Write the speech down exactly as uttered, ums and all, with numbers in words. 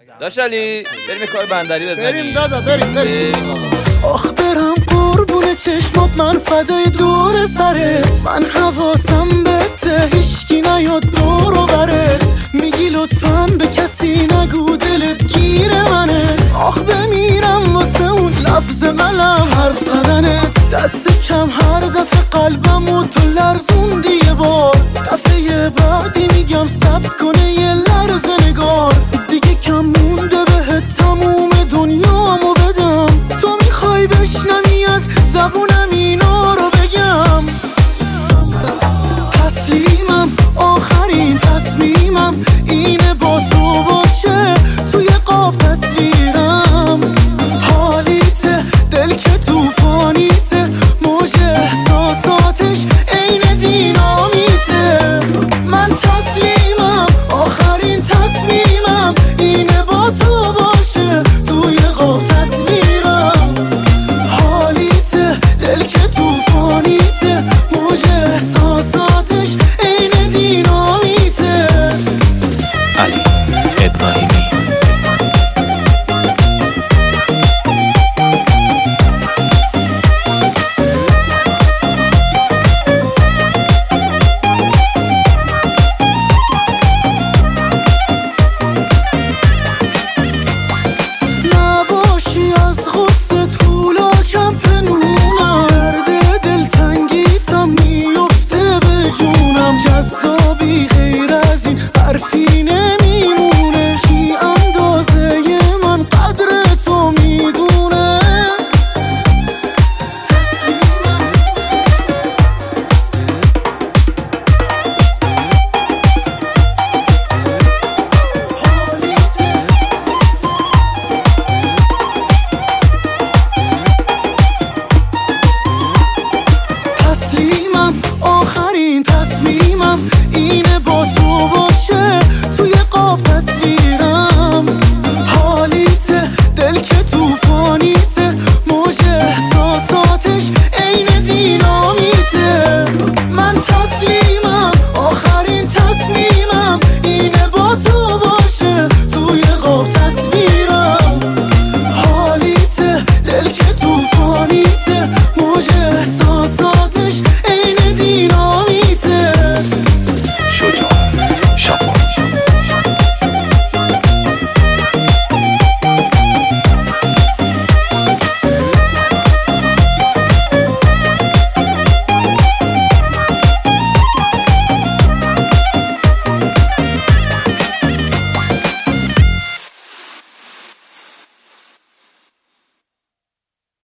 داش علی بریم کار بندری بزنیم. بریم دادا بریم بریم, بریم. آخ برم قربون چشمات من فدای دور سرت، من حواسم بهته هیشکی نیاد دورو برت، میگی لطفاً به کسی نگو دلت گیر منه، آخ بمیرم واسه اون لفظ ملم حرف زدنت، دست کم هر دفعه قلبمو تو لرزوندی یه بار، دفعه بعدی میگم صبر کنه یه لرزه